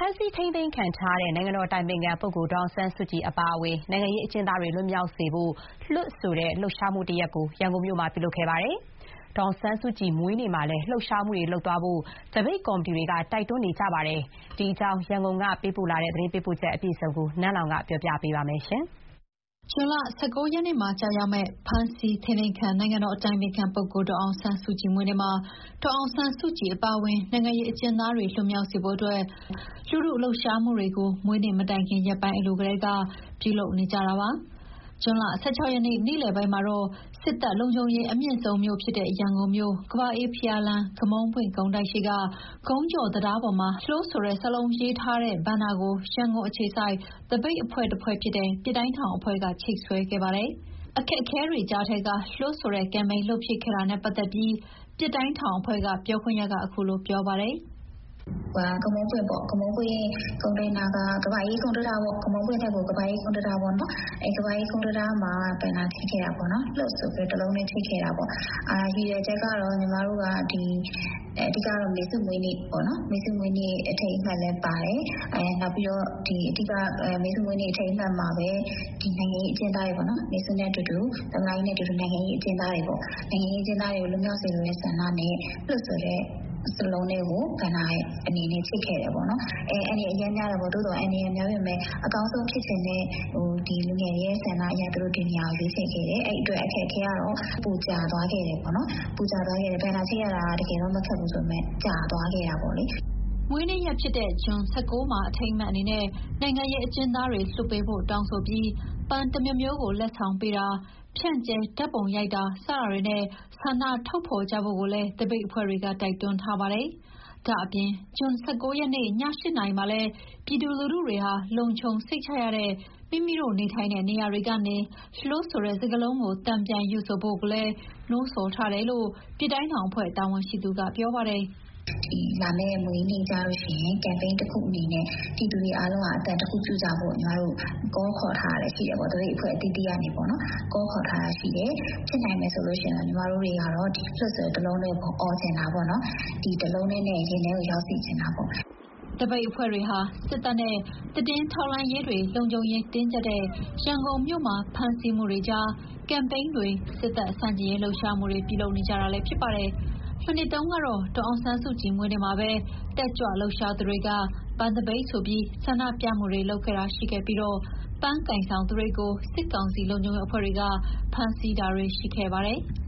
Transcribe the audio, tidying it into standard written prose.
မ်းဆီးထိန်းသိမ်းခံထားတဲ့နိုင်ငံတော်အတိုင်ပင်ခံပုဂ္ဂိုလ်ဒေါ်အောင်ဆန်းစုကြည်အပါအဝင်နိုင်ငံရေးအကျဉ်းသားတွေလွတ်မြောက်စေဖို့လွတ်ဆိုတဲ့လှုပ်ရှားမှုတရပ်ကိုရန်ကုန်မြို့မှာပြုလုပ်ခဲ့ပါတယ်။ဒေါ်အောင်ဆန်းစုကြည်မွေးနေ့မှာလည်းလှုပ်ရှားမှုတွေလုပ်သွားဖို့သပိတ်ကော်မတီတွေကတိုက်တွန်းနေကြပါတယ်။ဒီအကြောင်းရန်ကုန်ကပေးပို့လာတဲ့သတင်းပေးပို့ချက်အပြည့်အစုံကိုနန်းလောင်ဝ်ကပြောပြပေးပါမယ်။ဇွန်လ 19 ရက်နေ့မှာကြာရောက်မယ့်ဖမ်းဆီးထိန်းသိမ်းခံနိုင်ငံတော်အတိုင်ပင်ခံပုဂ္ဂိုလ်ဒေါ်အောင်ဆန်းစုကြည်မွေးနေ့မှာဒေါ်အောင်ဆန်းစုကြည်အပါအဝင်နိုင်ငံရေးအကျဉ်းသားတွေလွတ်မြောက်စေဖို့အတွက်လူထုလှုပ်ရှားမှုတွေကိုမွေးနေ့မတိုင်ခင်ရက်ပိုင်းအလိုကတည်းကပြုလုပ်နေကြတာပါ။ဇွန်လ 16 ရက်နေ့နေ့လယ်ပိုင်းမှာတော့စစ်တပ်လုံခြုံရေးအမြင့်ဆုံးမြို့ဖြစ်တဲ့ရန်ကုန်မြို့ကမ္ဘာအေးဘုရားလမ်းဂမုံးပွင့်ကုန်းတိုက်ရှိကဂုံးကျော်တံတားပေါ်မှာလှိုးဆိုတဲ့စာလုံးရေးထားတဲ့ဘန်နာကိုရန်ကုန်အခြေစိုက်သပိတ်အဖွဲ့တစ်ဖွဲ့ဖြစ်တဲ့ပြည်တိုင်းထောင်အဖွဲ့ကချိတ်ဆွဲခဲ့ပါတယ်။အခက်အခဲတွေကြားထဲကလှိုးဆိုတဲ့ကမ်ပိန်းလုပ်ဖြစ်ခဲ့တာနဲ့ပတ်သက်ပြီးပြည်တိုင်းထောင်အဖွဲ့ကပြောခွင့်ရကအခုလိုပြောပါတယ်။ကမုံပွင့်ပေါ့ကမုံပွင့်ကုန်းတိုင်းနာကကဘာကြီးကုန်းတရာပေါ့ကမုံပွင့်တဲ့ကိုကဘာကြီးကုန်းတရာပေါ့နော်ကဘာကြီးကုန်းတရာမှာပန်နာထိခဲ့တာပေါ့နော်လှုပ်ဆိုပြီးတလုံးနဲ့ထိခဲ့တာပေါ့ရည်ရွယ်ချက်ကတော့ညီမတို့ကဒီအဓိကတော့မေစုမွေးနေ့ပေါ့နော်မေစုမွေးနေ့အထိမ်းအမှတ်လည်းပါတယ်နောက်ပြီးတော့ဒီအဓိကမေစုမွေးနေ့အထိမ်းအမှတ်မှာပဲဒီနိုင်ငံရေးအကျဉ်းသားတွေပေါ့နော်မေစုနဲ့အတူတူတမိုင်းနဲ့အတူတူနိုင်ငံရေးအကျဉ်းသားတွေပေါ့နိုင်ငံရေးအကျဉ်းသားတွေကိုလွတ်မြောက်စေလိုတဲ့ဆန္ဒနဲ့လှုပ်ဆိုတဲ့စလုံးလေးကိုကဏ္ဍရဲ့အနေနဲ့ချိတ်ခဲ့တယ်ပေါ့နော်အဲ့ဒီအရင်များတော့ပေါ့တိုးတော့အနေနဲ့များပြင်မဲ့အကောင်းဆုံးဖြစ်ချင်တဲ့ဒီလူငယ်ရဲ့ဆန္ဒအရာတို့ဒီနေရာကိုရွေးချယ်ခဲ့တယ်အဲ့အတွက်အခက်အခဲကတော့ပူကြသွားခဲ့တယ်ပေါ့နော်ပူကြသွားခဲ့တယ်ဘယ်လာချိတ်ရတာတကယ်တော့မခက်ဘူးဆိုပေမဲ့ကြာသွားခဲ့တာပေါ့လေမွေးနေ့ရက်ဖြစ်တဲ့ဇွန် 19 မှာအထိမ်းအမှတ်အနေနဲ့နိုင်ငံရေးအကျဉ်းသားတွေလွှတ်ပေးဖို့တောင်းဆိုပြီးပန်းတစ်မျိုးကိုလက်ဆောင်ပေးတာဖြန့်ကျဲဓာတ်ပုံရိုက်တာစတာတွေနဲ့ဆန္ဒထုတ်ဖော်ကြဖို့ကိုလည်းတပိတ်အဖွဲ့တွေကတိုက်တွန်းထားပါတယ်။ဒါအပြင်ဇွန် 19 ရက်နေ့ည 8 နာရီမှာလည်းပြည်သူလူထုတွေဟာလုံခြုံစိတ်ချရတဲ့မိမိတို့နေထိုင်တဲ့နေရာတွေကနေလှိုးဆိုတဲ့စကားလုံးကိုတံပြန်ယူဆိုဖို့ကလည်းနှိုးဆော်ထားတယ်လို့ပြည်တိုင်းထောင်အဖွဲ့တာဝန်ရှိသူကပြောပါတယ်။ဒီလာမယ့်မွေးနေ့ကြလို့ရှိရင်ကမ်ပိန်းတစ်ခုအနေနဲ့ပြည်သူတွေအားလုံးကအတန်တစ်ခုပြုကြဖို့ညီမတို့ကောခေါ်ထားရရှိတယ်ပေါ့တို့အဖွဲ့အသီးသီးကနေပေါ့နော်ကောခေါ်ထားရရှိတယ်ဖြစ်နိုင်မယ်ဆိုလို့ရှိရင်ညီမတို့တွေကတော့ဒီ plus တလုံးလေးပေါ့အော်ချင်တာပေါ့နော်ဒီတလုံးလေးနဲ့ရင်ထဲကိုရောက်စီချင်တာပေါ့တပိတ်အဖွဲ့တွေဟာစစ်တပ်နဲ့တည်င်းထောက်လှမ်းရေးတွေလုံခြုံရေးတင်းကျပ်တဲ့ရန်ကုန်မြို့မှာဖမ်းဆီးမှုတွေကြားကမ်ပိန်းတွေစစ်တပ်ဆန့်ကျင်ရေးလှုပ်ရှားမှုတွေပြုလုပ်နေကြတာလည်းဖြစ်ပါတယ်။မနေ့တုန်းကတော့ဒေါ်အောင်ဆန်းစုကြည်မွေးနေ့မှာပဲတက်ကြွလှုပ်ရှားသူတွေကပန်းသပိတ်ဆိုပြီးဆန္ဒပြမှုတွေလုပ်ခဲ့တာရှိခဲ့ပြီးတော့ပန်းကင်ဆောင်သူတွေကိုစစ်ကောင်စီလုံခြုံရေးအဖွဲ့တွေကဖမ်းဆီးတာတွေရှိခဲ့ပါတယ်။